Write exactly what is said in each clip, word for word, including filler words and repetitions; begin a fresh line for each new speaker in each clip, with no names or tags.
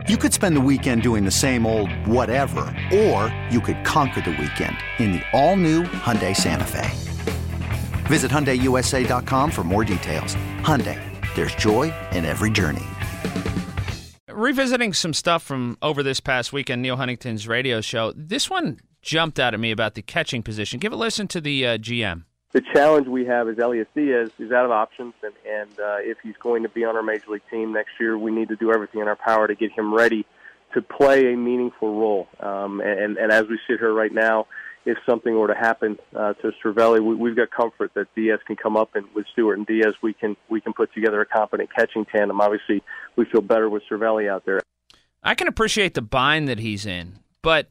You could spend the weekend doing the same old whatever, or you could conquer the weekend in the all-new Hyundai Santa Fe. Visit Hyundai U S A dot com for more details. Hyundai, there's joy in every journey.
Revisiting some stuff from over this past weekend, Neil Huntington's radio show, this one jumped out at me about the catching position. Give a listen to the uh, G M.
The challenge we have is Elias Diaz is out of options, and, and uh, if he's going to be on our Major League team next year, we need to do everything in our power to get him ready to play a meaningful role. Um, and, and as we sit here right now, if something were to happen uh, to Cervelli, we, we've got comfort that Diaz can come up, and with Stewart and Diaz, we can we can put together a competent catching tandem. Obviously, we feel better with Cervelli out there.
I can appreciate the bind that he's in, but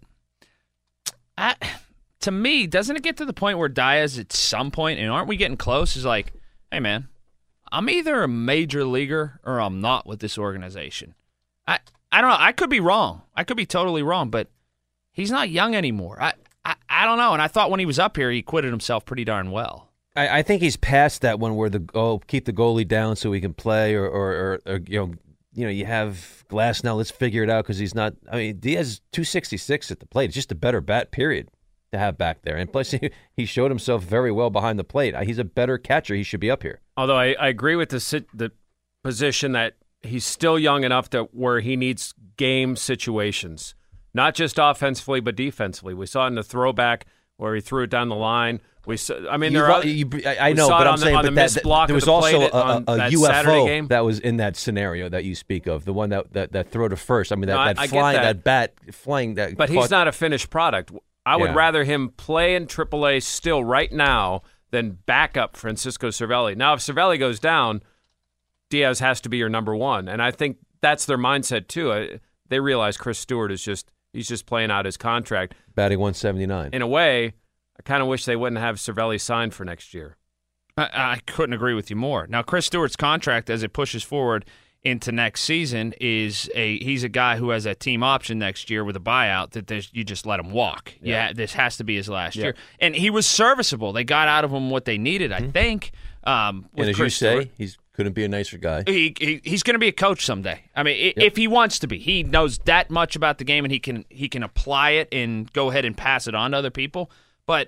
I, to me, doesn't it get to the point where Diaz at some point, and aren't we getting close, is like, hey, man, I'm either a major leaguer or I'm not with this organization. I, I don't know. I could be wrong. I could be totally wrong, but he's not young anymore. I, I, I don't know, and I thought when he was up here, he acquitted himself pretty darn well.
I, I think he's past that one where the oh, keep the goalie down so he can play, or, or, or, or you know, you know, you have Glass now. Let's figure it out because he's not. I mean, Diaz is two sixty-six at the plate. It's just a better bat, period, to have back there. And plus, he, he showed himself very well behind the plate. He's a better catcher. He should be up here.
Although I, I agree with the sit, the position that he's still young enough to where he needs game situations. Not just offensively, but defensively. We saw it in the throwback where he threw it down the line. We saw, I mean,
you,
there are,
you, I, I know, but I'm
the,
saying, but
the
that, there was also a, a, a U F O
game.
that was in that scenario that you speak of, the one that that, that throw to first. I mean, that,
no,
that
I,
flying,
I
that. that bat flying. That
but
caught,
he's not a finished product. I would
yeah.
rather him play in triple A still right now than back up Francisco Cervelli. Now, if Cervelli goes down, Diaz has to be your number one, and I think that's their mindset too. They realize Chris Stewart is just. He's just playing out his contract.
Batting one seventy-nine.
In a way, I kind of wish they wouldn't have Cervelli signed for next year.
I, I couldn't agree with you more. Now, Chris Stewart's contract, as it pushes forward into next season, is a he's a guy who has a team option next year with a buyout that you just let him walk. Yeah, yeah this has to be his last yeah. year. And he was serviceable. They got out of him what they needed, I mm-hmm. think. Um,
and as
Chris
you say,
Stewart.
he's couldn't be a nicer guy.
He, he he's going to be a coach someday. I mean,
yep.
if he wants to be, he knows that much about the game, and he can he can apply it and go ahead and pass it on to other people. But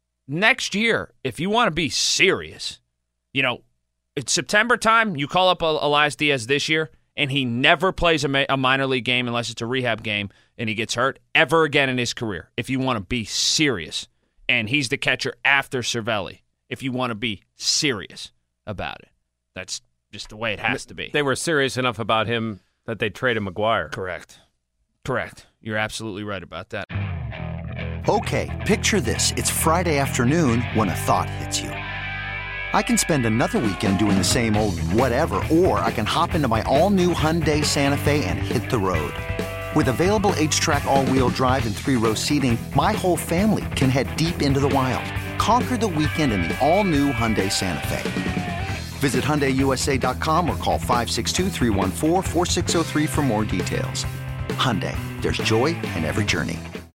next year, if you want to be serious, you know, it's September time. You call up Elias Diaz this year, and he never plays a, ma- a minor league game unless it's a rehab game, and he gets hurt ever again in his career. If you want to be serious, and he's the catcher after Cervelli. If you want to be serious about it. That's just the way it has to be.
They were serious enough about him that they traded McGuire.
Correct. Correct. You're absolutely right about that.
Okay, picture this. It's Friday afternoon when a thought hits you. I can spend another weekend doing the same old whatever, or I can hop into my all-new Hyundai Santa Fe and hit the road. With available H-Track all-wheel drive and three-row seating, my whole family can head deep into the wild. Conquer the weekend in the all-new Hyundai Santa Fe. Visit Hyundai U S A dot com or call five six two, three one four, four six zero three for more details. Hyundai, there's joy in every journey.